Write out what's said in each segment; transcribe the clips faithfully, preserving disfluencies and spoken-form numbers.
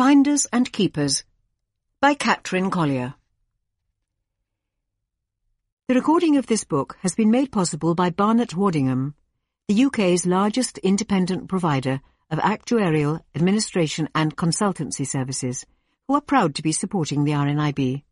Finders and Keepers by Catherine Collier. The recording of this book has been made possible by Barnett Waddingham, the U K's largest independent provider of actuarial, administration and consultancy services, who are proud to be supporting the R N I B.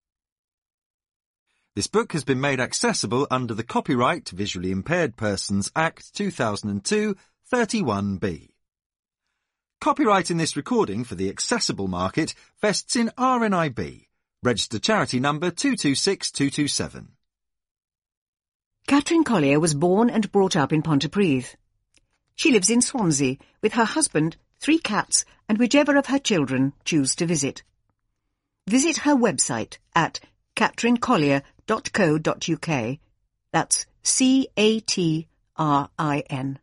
This book has been made accessible under the Copyright Visually Impaired Persons Act two thousand two, thirty-one B. Copyright in this recording for the accessible market vests in R N I B, registered charity number two two six two two seven. Catherine Collier was born and brought up in Pontypridd. She lives in Swansea with her husband, three cats, and whichever of her children choose to visit. Visit her website at catherine collier dot co dot U K. That's C A T R I N.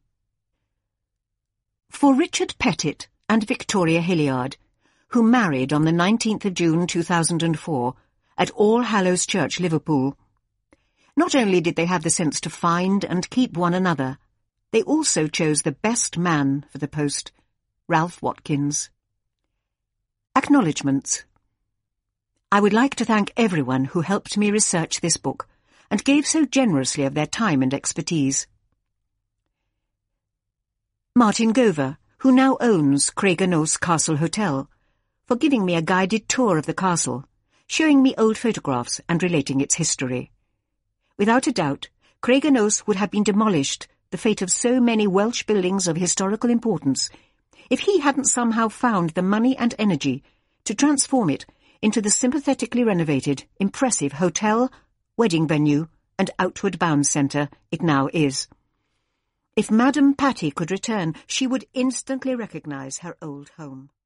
For Richard Pettit and Victoria Hilliard, who married on the nineteenth of June two thousand four at All Hallows Church, Liverpool, not only did they have the sense to find and keep one another, they also chose the best man for the post, Ralph Watkins. Acknowledgements. I would like to thank everyone who helped me research this book and gave so generously of their time and expertise. Martin Gover, who now owns Craiganoes Castle Hotel, for giving me a guided tour of the castle, showing me old photographs and relating its history. Without a doubt, Craiganoes would have been demolished, the fate of so many Welsh buildings of historical importance, if he hadn't somehow found the money and energy to transform it into the sympathetically renovated, impressive hotel, wedding venue and outward bound centre it now is. If Madame Patty could return, she would instantly recognise her old home.